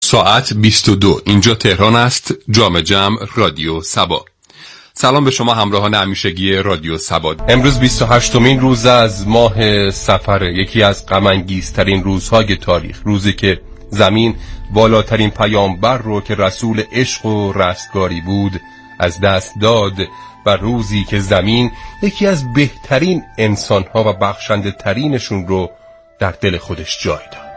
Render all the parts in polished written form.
ساعت 22. اینجا تهران است. جام جم رادیو سبا. سلام به شما همراهان همیشگی رادیو سبا. امروز 28مین روز از ماه صفر، یکی از غم انگیزترین روزهای تاریخ، روزی که زمین بالاترین پیامبر رو که رسول عشق و رستگاری بود از دست داد و روزی که زمین یکی از بهترین انسانها و بخشنده ترینشون رو در دل خودش جای داد.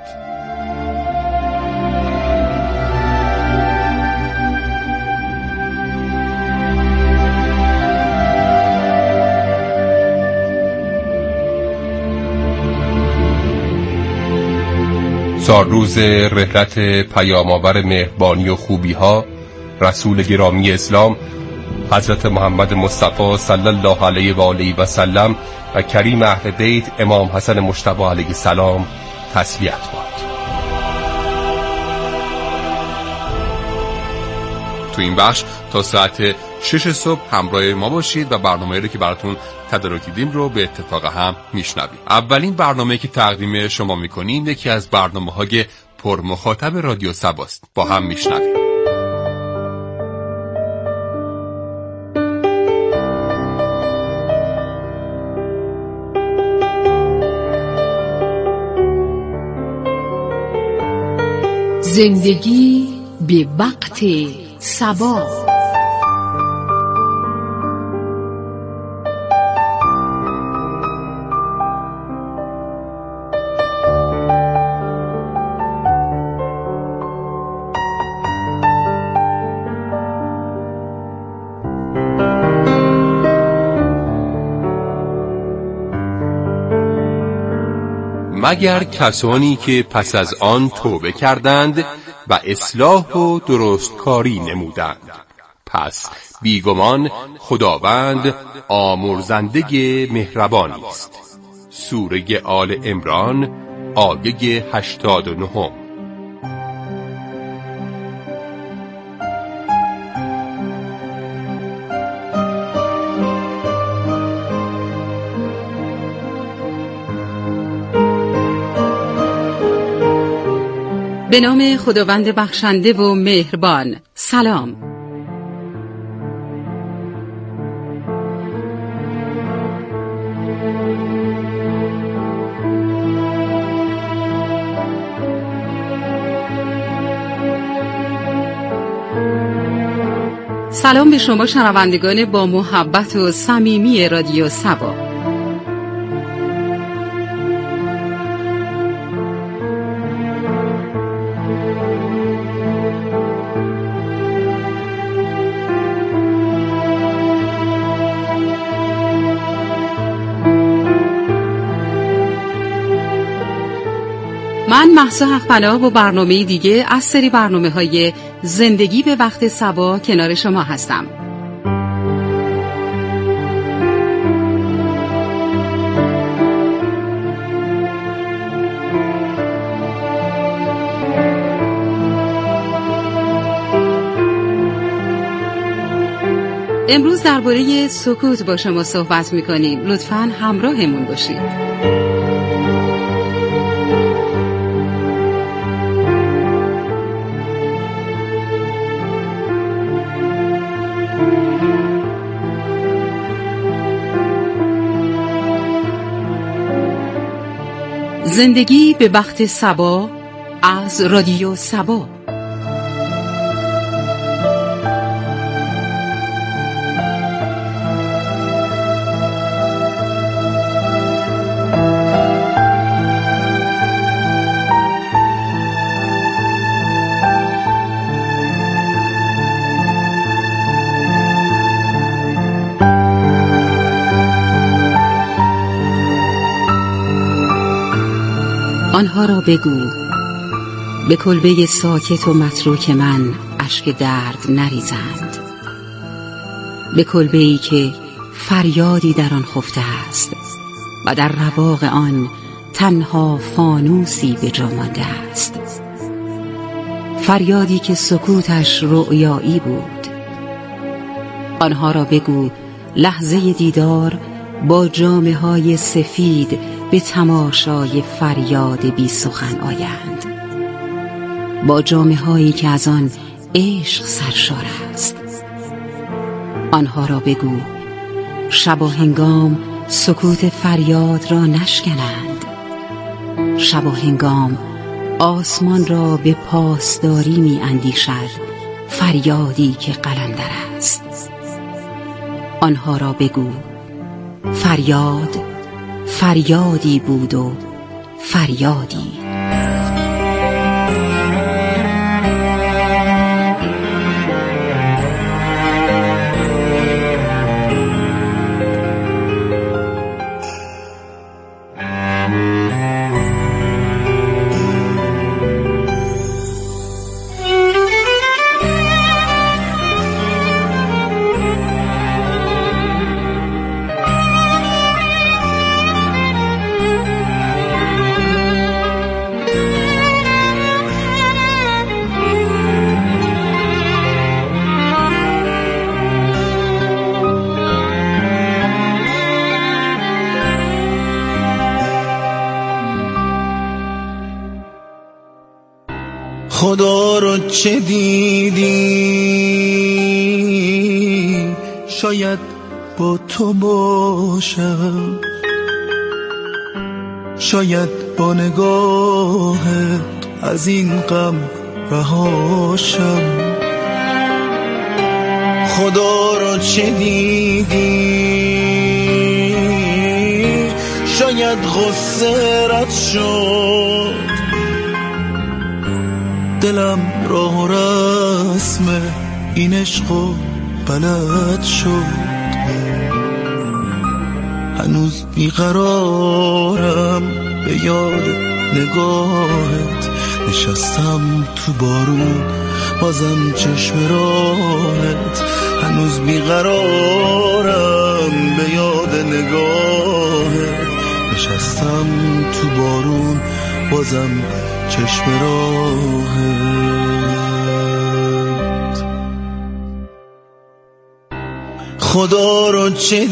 سالروز رحلت پیام‌آور مهربانی و خوبی ها، رسول گرامی اسلام حضرت محمد مصطفی صلی الله علیه و آله و سلم و کریم اهل بیت امام حسن مجتبی علیه السلام تسلیت باد. تو این بخش تا ساعت 6 صبح همراه ما باشید و برنامه‌ای رو که براتون تدارک دیدیم رو به اتفاق هم میشنوید. اولین برنامه‌ای که تقدیم شما میکنیم یکی از برنامه‌های پرمخاطب رادیو سباست. با هم میشنویم. زندگی به وقت صبا. مگر کسانی که پس از آن توبه کردند و اصلاح و درستکاری نمودند، پس بیگمان خداوند آمرزنده مهربانی است. سوره آل عمران آیه 89. به نام خداوند بخشنده و مهربان. سلام. سلام به شما شنوندگان با محبت و صمیمی رادیو سبا. من مهسا حق‌پناه با برنامه دیگه از سری برنامه‌های زندگی به وقت صبا کنار شما هستم. امروز درباره سکوت با شما صحبت می‌کنیم. لطفاً همراهمون باشید. زندگی به وقت صبا از رادیو سبا. آنها را بگو به کلبه ساکت و متروک من اشک درد نریزند، به کلبه‌ای که فریادی در آن خفته است و در رواق آن تنها فانوسی به جا مانده است، فریادی که سکوتش رؤیایی بود. آنها را بگو لحظه دیدار با جامه‌های سفید به تماشای فریاد بی سخن آیند، با جامه هایی که از آن عشق سرشار است. آنها را بگو شب و هنگام سکوت فریاد را نشکنند. شب و هنگام آسمان را به پاسداری می اندیشد فریادی که قلندر است. آنها را بگو فریاد فریادی بود و فریادی. خدا رو چه دیدی شاید با تو باشم، شاید با نگاهت از این غم رهاشم. خدا رو چه دیدی شاید غصه رد شد، دلم راه و رسم این عشق و بلد شد. هنوز بیقرارم به یاد نگاهت، نشستم تو بارون بازم چشم راهت. هنوز بیقرارم به یاد نگاهت، نشستم تو بارون بازم چشم راهت. خدا رو چه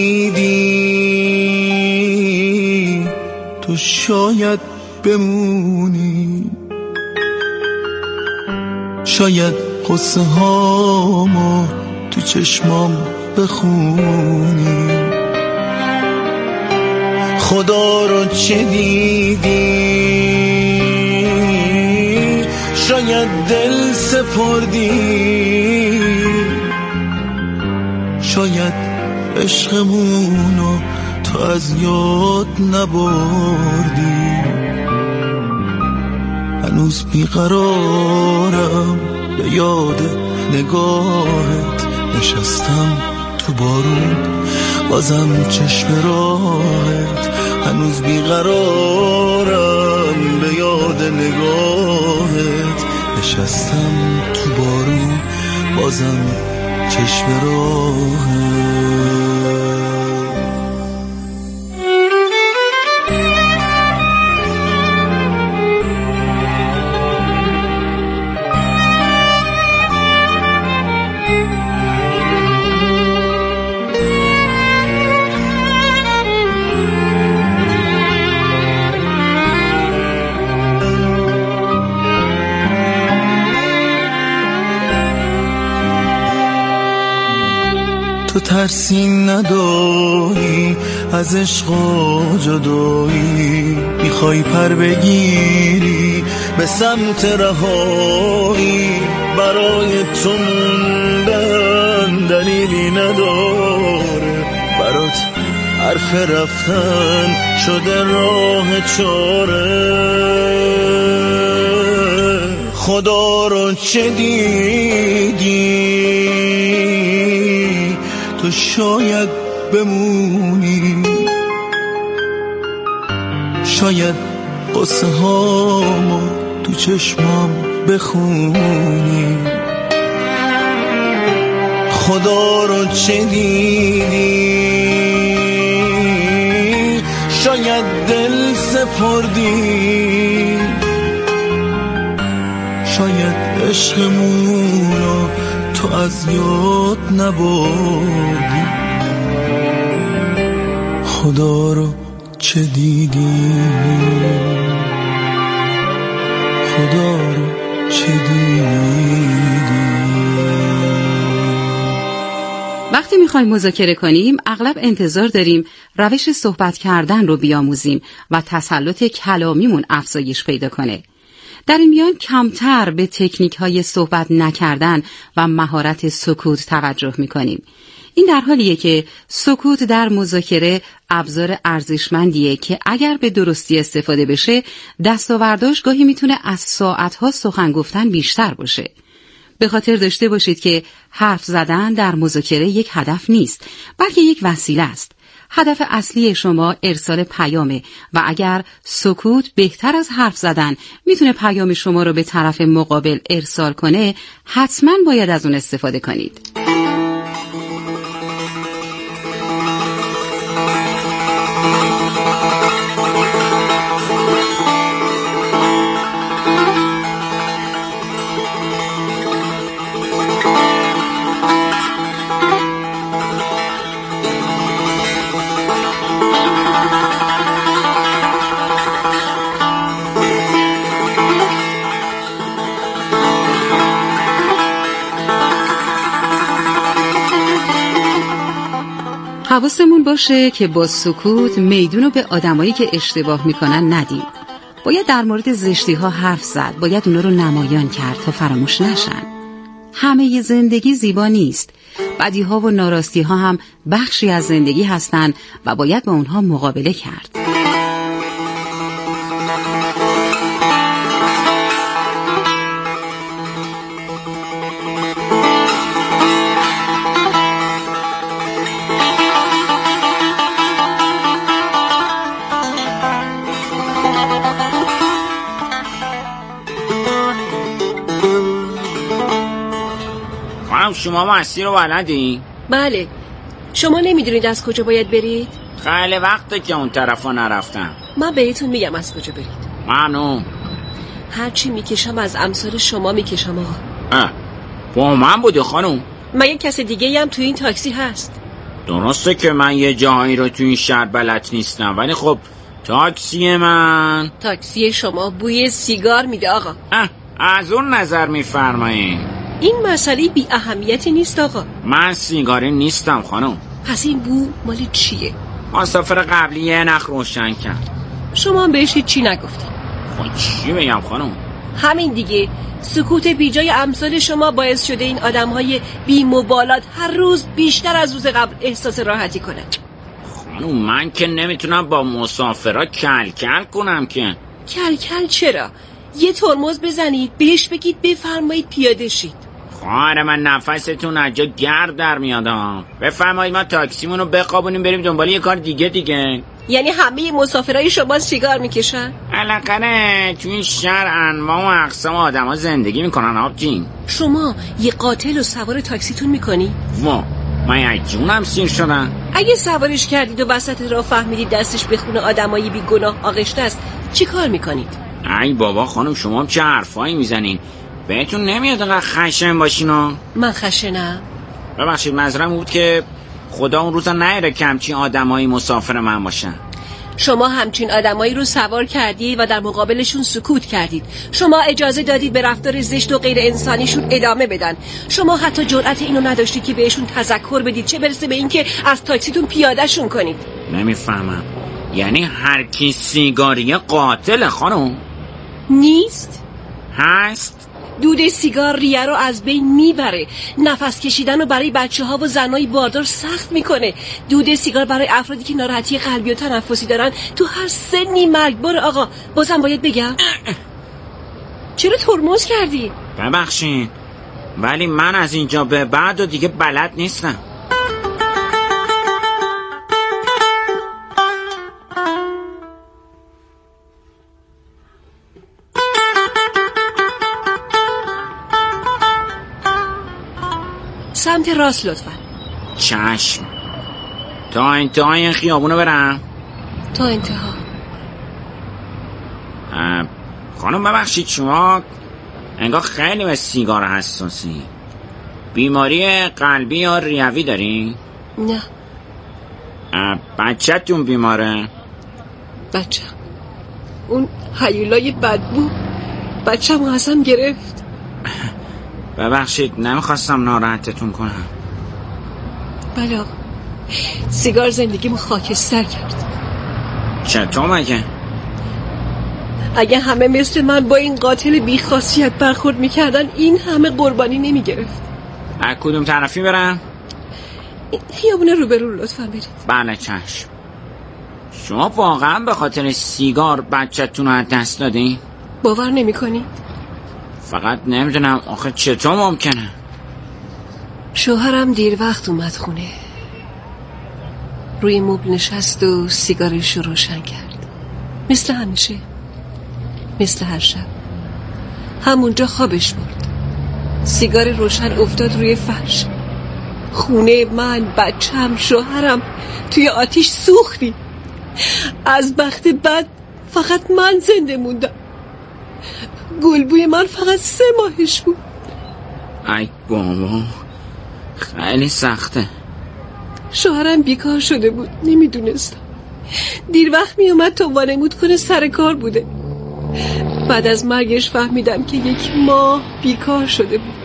دیدی تو شاید بمونی، شاید قصه هامو تو چشمام بخونی. خدا رو چه دیدی شاید دل سپردی، شاید عشقمونو تو از یاد نبردی. هنوز بیقرارم به یاد نگاهت، نشستم تو بارون بازم چشم راهت. هنوز بیقرارم به یاد نگاهت، نشستم تو بارون بازم چشم راهت. تو ترسی نداری از عشق و جدایی، میخوای پر بگیری به سمت رهایی. برای تو موندن دلیلی نداره، برات حرف رفتن شده راه چاره. خدا رو چه دیدی تو شاید بمونی، شاید قصه هامو تو چشمام بخونی. خدا رو چه دیدی شاید دل سپردی، شاید عشقمونو تو از یاد نبردی. خدا رو چه دیدی، خدا رو چه دیدی. وقتی میخوایم مذاکره کنیم اغلب انتظار داریم روش صحبت کردن رو بیاموزیم و تسلط کلامیمون افزایش پیدا کنه. در این میان کمتر به تکنیک‌های صحبت نکردن و مهارت سکوت توجه میکنیم. این در حالیه که سکوت در مذاکره ابزار ارزشمندیه که اگر به درستی استفاده بشه دستاورداش گاهی میتونه از ساعتها سخن گفتن بیشتر باشه. به خاطر داشته باشید که حرف زدن در مذاکره یک هدف نیست، بلکه یک وسیله است. هدف اصلی شما ارسال پیامه و اگر سکوت بهتر از حرف زدن میتونه پیام شما رو به طرف مقابل ارسال کنه، حتما باید از اون استفاده کنید. حواسمون باشه که با سکوت میدونو به آدمایی که اشتباه میکنن ندیم. باید در مورد زشتی ها حرف زد، باید اونا رو نمایان کرد تا فراموش نشن. همه زندگی زیبا نیست. بدی ها و ناراستی ها هم بخشی از زندگی هستن و باید با اونها مقابله کرد. شما مسیر رو بلدین؟ بله. شما نمیدونید از کجا باید برید؟ خیلی وقته که اون طرفا نرفتم. من بهتون میگم از کجا برید. ممنون. هرچی میکشم از امثال شما میکشم آقا. با من بودی خانم؟ مگه کس دیگه هم تو این تاکسی هست؟ درسته که من یه جاهایی رو تو این شهر بلد نیستم، ولی خب تاکسی شما بوی سیگار میده آقا. از اون نظر میفرمایین. این مسئله بی اهمیتی نیست آقا. من سیگاری نیستم خانم. پس این بو مال چیه؟ مسافر قبلی یه نخ روشن کرد. شما هم بهش چی نگفتی؟ خب چی بگم خانم؟ همین دیگه. سکوت بیجای امثال شما باعث شده این آدم‌های بی مبالات هر روز بیشتر از روز قبل احساس راحتی کنن. خانم من که نمیتونم با مسافرها کل کنم که. کل چرا؟ یه ترمز بزنید بهش بگید بفرمایید پیاده شید. خواهر من نفستون عجا گرد در میادم. بفرمایید ما تاکسیمون رو بقابونیم بریم دنبال یه کار دیگه. یعنی همه مسافرای شما سیگار میکشن؟ علاقه تو این شهر انواع و اقسام آدم ها زندگی میکنن آبجین. شما یه قاتل رو سوار تاکسیتون میکنی؟ من یک جونم سیر شدم. اگه سوارش کردید و وسط راه فهمیدید دستش به خون آدمایی بی گناه آغشته است چی کار میکنید؟ ای بابا خانم شما هم چه حرفایی میزنین؟ بهتون نمیاد انقدر خشن باشین؟ من خشنم؟ ببخشید منظورم بود که خدا اون روزا نیاره که همچین آدمایی مسافر من باشن. شما همچین آدمایی رو سوار کردید و در مقابلشون سکوت کردید. شما اجازه دادید به رفتار زشت و غیر انسانیشون ادامه بدن. شما حتی جرأت اینو نداشتید که بهشون تذکر بدید، چه برسه به این که از تاکسیتون پیادهشون کنید. نمیفهمم. یعنی هر کی سیگاری قاتل خانم؟ نیست؟ هست؟ دود سیگار ریه رو از بین میبره. نفس کشیدن رو برای بچه‌ها و زنای باردار سخت میکنه. دود سیگار برای افرادی که ناراحتی قلبی و تنفسی دارن تو هر سنی مرگبار آقا. بازم باید بگم چرا ترمز کردی؟ ببخشید ولی من از اینجا به بعد و دیگه بلد نیستم. سمت راست لطفا. چشم. تا انتهای این خیابونو برم؟ تا انتها. خانم ببخشید شما انگار خیلی به سیگار حساسی. بیماری قلبی یا ریوی داری؟ نه. بچه‌تون بیماره؟ بچه اون هیولای بدبو بچه‌مو ازم گرفت. ببخشید نمیخواستم ناراحتتون کنم. بله آقا، سیگار زندگیمو خاکستر کرد. چطور مگه؟ اگه همه مثل من با این قاتل بی‌خاصیت برخورد میکردن این همه قربانی نمیگرفت. از کدوم طرفی برم؟ خیابون روبرو لطفا برید. بله چشم. شما واقعا به خاطر سیگار بچه‌تون رو از دست دادین؟ باور نمی‌کنی؟ فقط نمیدونم آخه چطور ممکنه. شوهرم دیر وقت اومد خونه، روی مبل نشست و سیگارش رو روشن کرد، مثل همیشه، مثل هر شب. همونجا خوابش برد. سیگار روشن افتاد روی فرش. خونه من، بچم، شوهرم توی آتیش سوختی. از بخت بد فقط من زنده موندم. گلبوی من فقط 3 ماهش بود. ای بابا، خیلی سخته. شوهرم بیکار شده بود، نمیدونستم. دیر وقت میومد تا وانمود کنه سر کار بوده. بعد از مرگش فهمیدم که 1 ماه بیکار شده بود.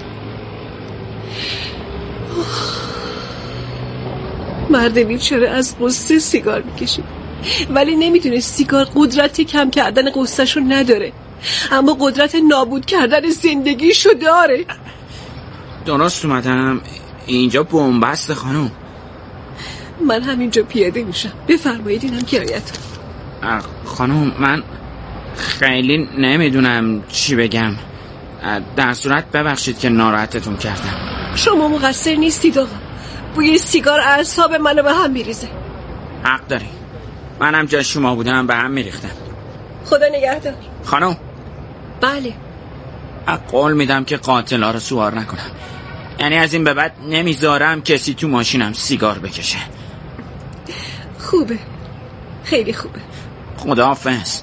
مرد بیچاره از قصه سیگار میکشید، ولی نمیدونست سیگار قدرت کم کردن قصهشو نداره، اما قدرت نابود کردن زندگیشو داره. درست اومدم اینجا بنبست خانم. من همینجا پیاده میشم، بفرمایید اینم کرایتون. خانم من خیلی نمیدونم چی بگم. در صورت ببخشید که ناراحتتون کردم. شما مقصر نیستید آقا، بوی سیگار اعصاب منو به هم میریزه. حق داری، منم جای شما بودم به هم میریختم. خدا نگهدار. خانم بله، قول میدم که قاتلا رو سوار نکنم. یعنی از این به بعد نمیذارم کسی تو ماشینم سیگار بکشه. خوبه، خیلی خوبه. خداحافظ.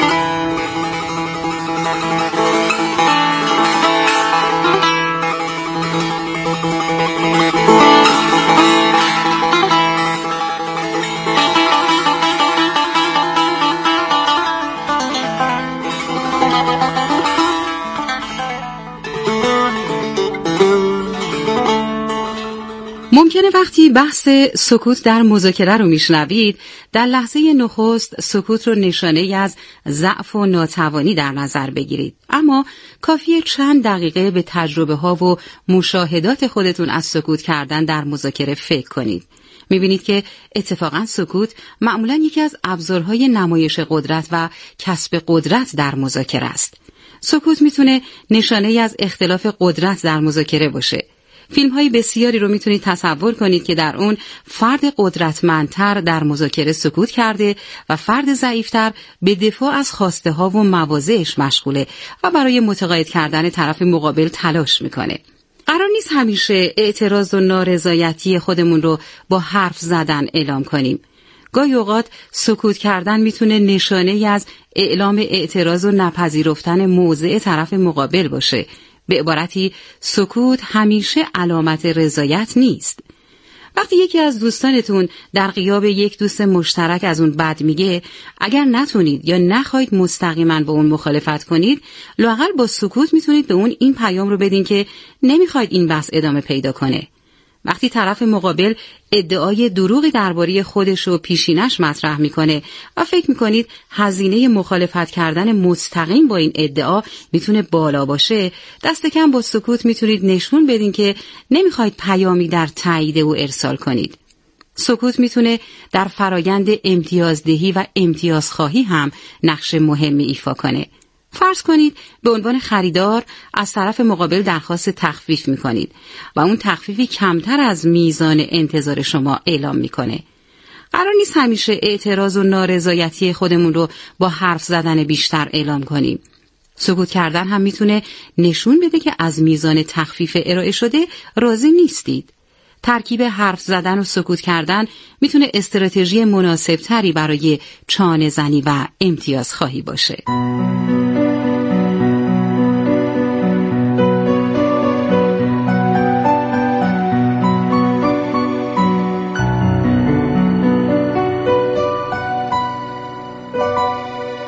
ممکنه وقتی بحث سکوت در مذاکره رو میشنوید در لحظه نخست سکوت رو نشانه از ضعف و ناتوانی در نظر بگیرید، اما کافیه چند دقیقه به تجربه ها و مشاهدات خودتون از سکوت کردن در مذاکره فکر کنید. میبینید که اتفاقا سکوت معمولا یکی از ابزارهای نمایش قدرت و کسب قدرت در مذاکره است. سکوت میتونه نشانه از اختلاف قدرت در مذاکره باشه. فیلم‌های بسیاری رو میتونید تصور کنید که در اون فرد قدرتمندتر در مذاکره سکوت کرده و فرد ضعیفتر به دفاع از خواسته ها و مواضعش مشغوله و برای متقاعد کردن طرف مقابل تلاش میکنه. قرار نیست همیشه اعتراض و نارضایتی خودمون رو با حرف زدن اعلام کنیم. گاهی اوقات سکوت کردن میتونه نشانه از اعلام اعتراض و نپذیرفتن موضع طرف مقابل باشه. به عبارتی سکوت همیشه علامت رضایت نیست. وقتی یکی از دوستانتون در غیاب یک دوست مشترک از اون بد میگه، اگر نتونید یا نخواهید مستقیما با اون مخالفت کنید، لااقل با سکوت میتونید به اون این پیام رو بدین که نمیخواید این بحث ادامه پیدا کنه. وقتی طرف مقابل ادعای دروغی درباره خودش و پیشینش مطرح میکنه و فکر میکنید هزینه مخالفت کردن مستقیم با این ادعا میتونه بالا باشه، دست کم با سکوت میتونید نشون بدین که نمیخواید پیامی در تایید او ارسال کنید. سکوت میتونه در فرایند امتیازدهی و امتیازخواهی هم نقش مهمی ایفا کنه. فرض کنید به عنوان خریدار از طرف مقابل درخواست تخفیف میکنید و اون تخفیفی کمتر از میزان انتظار شما اعلام میکنه. قرار نیست همیشه اعتراض و نارضایتی خودمون رو با حرف زدن بیشتر اعلام کنیم. سکوت کردن هم میتونه نشون بده که از میزان تخفیف ارائه شده راضی نیستید. ترکیب حرف زدن و سکوت کردن میتونه استراتژی مناسب تری برای چانه زنی و امتیاز خواهی باشه.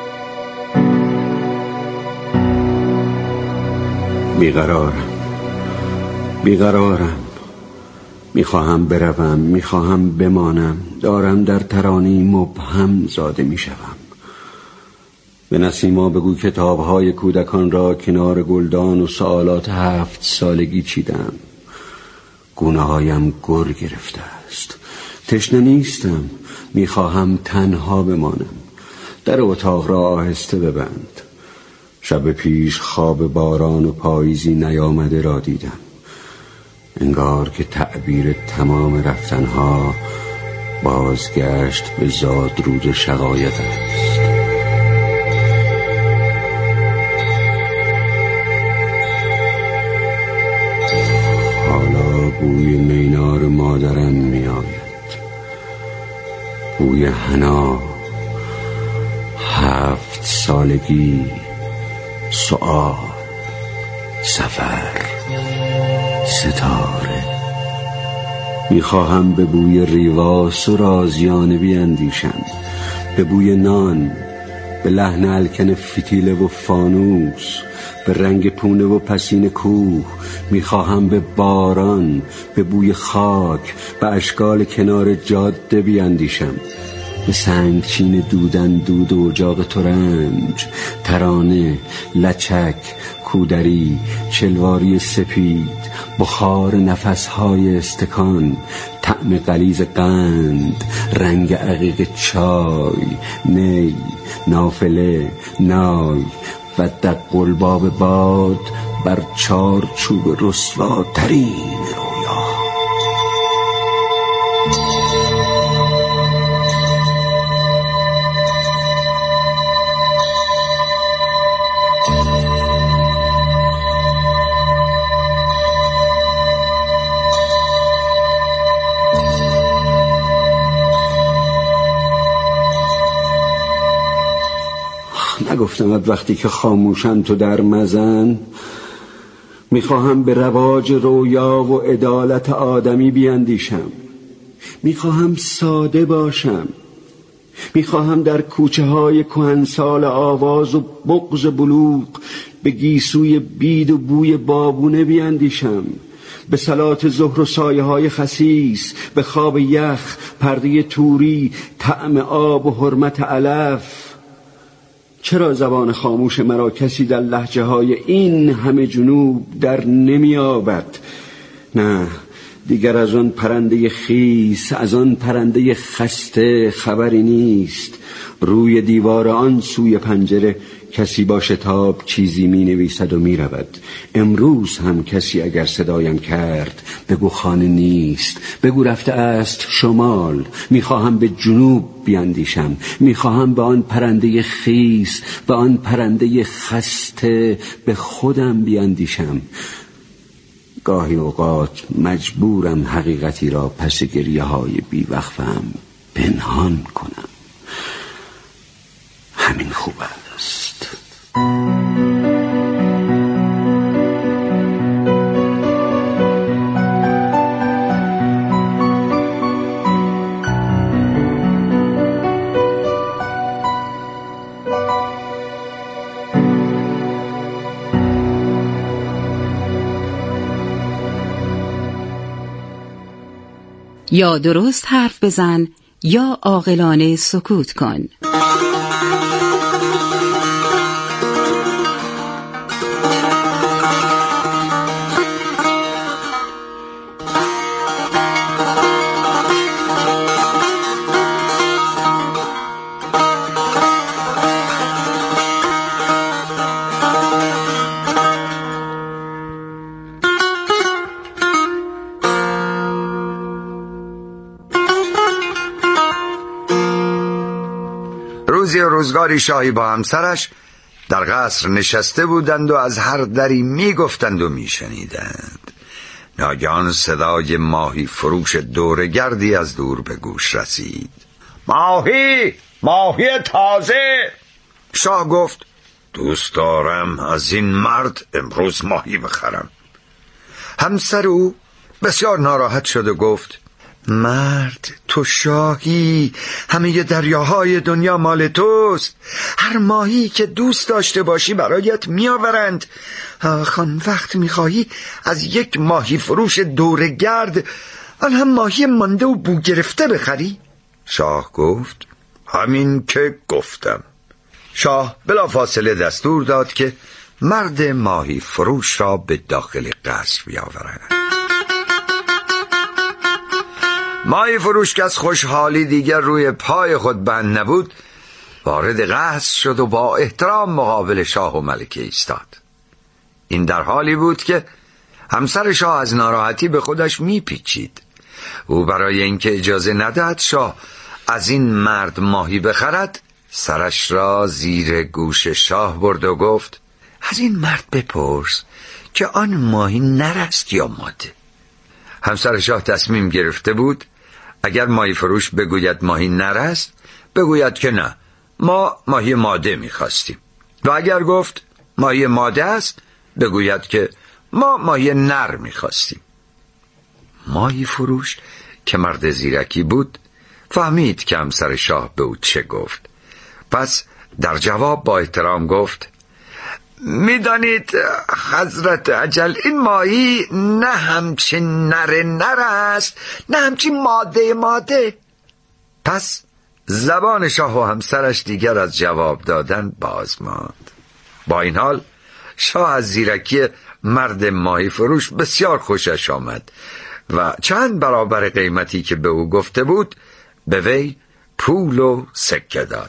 بیقرارم، بیقرارم، میخواهم بروم، میخواهم بمانم، دارم در ترانه‌ای مبهم زاده میشوم. به نسیما بگو کتاب‌های کودکان را کنار گلدان و سوالات 7 سالگی چیدم. گونه‌هایم گر گرفته است. تشنه نیستم، میخواهم تنها بمانم. در اتاق را آهسته ببند. شب پیش خواب باران و پاییزی نیامده را دیدم. انگار که تعبیر تمام رفتنها بازگشت به زادرود شقایق است. حالا بوی مینار مادرم می آید، بوی حنا، 7 سالگی، سؤال، سفر، ستاره. میخواهم به بوی ریواس و رازیانه بیندیشم، به بوی نان، به لحن الکن فتیله و فانوس، به رنگ پونه و پسین کوه. میخواهم به باران، به بوی خاک، به اشکال کنار جاده بیندیشم، به سنگچین دودن دود و اجاق ترنج، ترانه، لچک، کودری، چلواری سپید، بخار نفسهای استکان، طعم غلیظ قند، رنگ عقیق چای، نی، نافله، نای و دق الباب باد بر چارچوب رسواترین رویا. نگفتمت وقتی که خاموشم تو در مزن؟ میخواهم به رواج رویا و عدالت آدمی بیندیشم. میخواهم ساده باشم. میخواهم در کوچه های کهنسال آواز و بغض بلوغ به گیسوی بید و بوی بابونه بیندیشم، به صلات ظهر و سایه های خسیس، به خواب یخ، پرده توری، طعم آب و حرمت علف. چرا زبان خاموش مرا کسی در لهجه های این همه جنوب در نمی آبد؟ نه، دیگر از آن پرنده خیس، از آن پرنده خسته خبری نیست. روی دیوار آن سوی پنجره کسی با شتاب چیزی می نویسد و می رود. امروز هم کسی اگر صدایم کرد بگو خانه نیست، بگو رفته است شمال. میخواهم به جنوب بیندیشم، میخواهم به آن پرنده خیس، به آن پرنده خسته، به خودم بیندیشم. گاهی اوقات مجبورم حقیقتی را پس گریه های بی‌وقفه‌ام پنهان کنم. همین خوب است. یا درست حرف بزن یا عاقلانه سکوت کن. روزی و روزگاری شاهی با همسرش در قصر نشسته بودند و از هر دری می گفتند و می شنیدند. ناگهان صدای ماهی فروش دورگردی از دور به گوش رسید. ماهی، ماهی تازه. شاه گفت دوست دارم از این مرد امروز ماهی بخرم. همسر او بسیار ناراحت شد و گفت مرد، تو شاهی، همه دریاهای دنیا مال توست. هر ماهی که دوست داشته باشی برایت میآورند. آن وقت میخواهی از یک ماهی فروش دورگرد آن هم ماهی مانده و بو گرفته بخری؟ شاه گفت همین که گفتم. شاه بلافاصله دستور داد که مرد ماهی فروش را به داخل قصر بیاورند. ماهی فروش که از خوشحالی دیگر روی پای خود بند نبود، وارد قصر شد و با احترام مقابل شاه و ملکه ایستاد. این در حالی بود که همسر شاه از ناراحتی به خودش میپیچید. او برای اینکه اجازه ندهد شاه از این مرد ماهی بخرد، سرش را زیر گوش شاه برد و گفت از این مرد بپرس که آن ماهی نر است یا ماده. همسر شاه تصمیم گرفته بود اگر ماهی فروش بگوید ماهی نر است، بگوید که نه، ما ماهی ماده میخواستیم، و اگر گفت ماهی ماده است، بگوید که ما ماهی نر میخواستیم. ماهی فروش که مرد زیرکی بود فهمید که همسر شاه به او چه گفت. پس در جواب با احترام گفت میدانید حضرت اجل، این ماهی نه همچین نر است، نه همچین ماده. پس زبان شاه و همسرش دیگر از جواب دادن باز ماند. با این حال شاه از زیرکی مرد ماهی فروش بسیار خوشش آمد و چند برابر قیمتی که به او گفته بود به وی پول و سکه داد.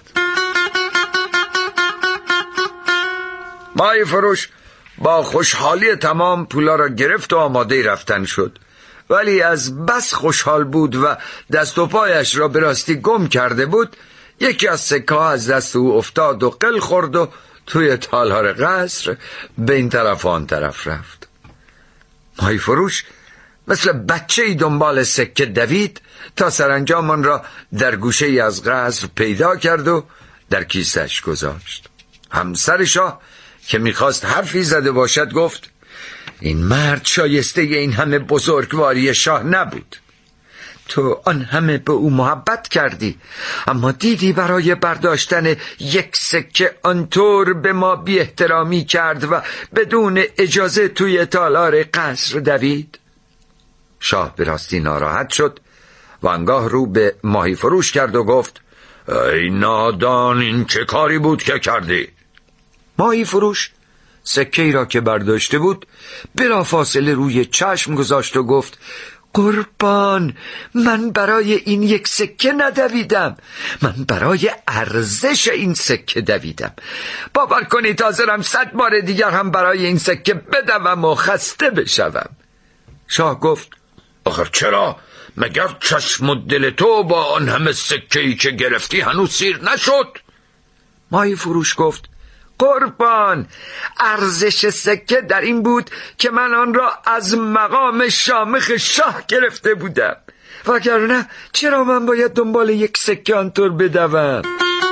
ماهی فروش با خوشحالی تمام پولا را گرفت و آماده رفتن شد، ولی از بس خوشحال بود و دست و پایش را به راستی گم کرده بود، یکی از سکه ها از دست او افتاد و قل خورد و توی تالار قصر به این طرف و آن طرف رفت. ماهی فروش مثل بچه‌ای دنبال سکه دوید تا سرانجام آن را در گوشه‌ای از قصر پیدا کرد و در کیسه‌اش گذاشت. همسر شاه که میخواست حرفی زده باشد گفت این مرد شایسته این همه بزرگواری شاه نبود. تو آن همه به او محبت کردی، اما دیدی برای برداشتن یک سکه آنطور به ما بی احترامی کرد و بدون اجازه توی تالار قصر دوید. شاه به راستی ناراحت شد و آنگاه رو به ماهی فروش کرد و گفت ای نادان، این چه کاری بود که کردی؟ ماهی فروش سکه ای را که برداشته بود بلافاصله روی چشم گذاشت و گفت قربان، من برای این یک سکه ندویدم، من برای ارزش این سکه دویدم. باور کنید حاضرم 100 بار دیگر هم برای این سکه بدوم و خسته بشوم. شاه گفت آخر چرا؟ مگر چشم و دل تو با آن همه سکه‌ای که گرفتی هنوز سیر نشد؟ ماهی فروش گفت قربان، ارزش سکه در این بود که من آن را از مقام شامخ شاه گرفته بودم، وگرنه چرا من باید دنبال یک سکه آنطور بدوم؟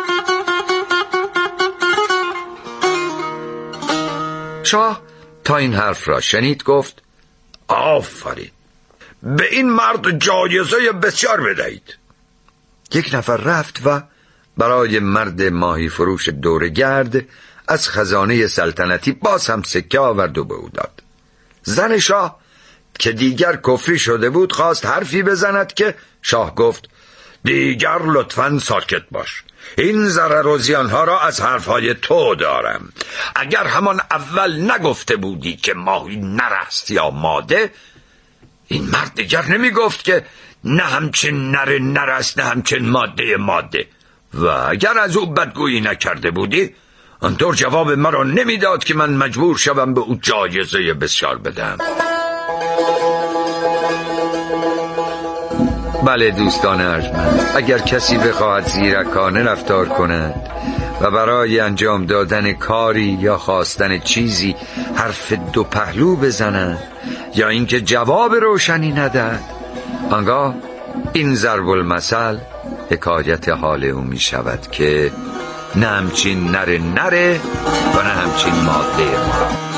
شاه تا این حرف را شنید گفت آفرین، به این مرد جایزه بسیار بدهید. یک نفر رفت و برای مرد ماهی فروش دورگرد از خزانه سلطنتی باز هم سکه آورد و به او داد. زن شاه که دیگر کفری شده بود خواست حرفی بزند که شاه گفت دیگر لطفاً ساکت باش، این ضرر و زیانها را از حرفهای تو دارم. اگر همان اول نگفته بودی که ماهی نر است یا ماده، این مرد دیگر نمی گفت که نه همچین نر است نه همچین ماده. و اگر از او بدگویی نکرده بودی، آنطور جواب مرا نمیداد که من مجبور شوم به او جایزه بسیار بدم. بله دوستان ارجمند، اگر کسی بخواهد زیرکانه رفتار کند و برای انجام دادن کاری یا خواستن چیزی حرف دو پهلو بزند یا اینکه جواب روشنی ندهد، آنگاه این ضرب المثل حکایت حال او می شود که نه همچین نره و نه همچین ماده.